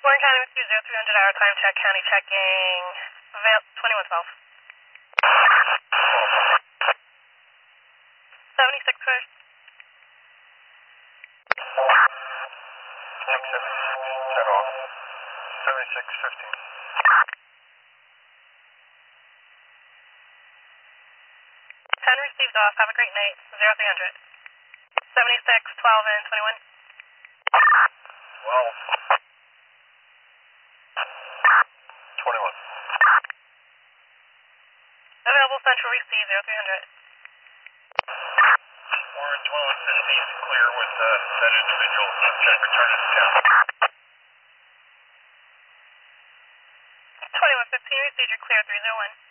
Warren County with 0300 hour time check, county checking, Vail 2112. 76 first. 76, set off. 7615. 10 received off, have a great night, 0300. 76, 12 and 21. 12. 21. Available central receive, 0300. Warren 1215, clear with that individual. Check return to town. 2115, received, you're clear, 301.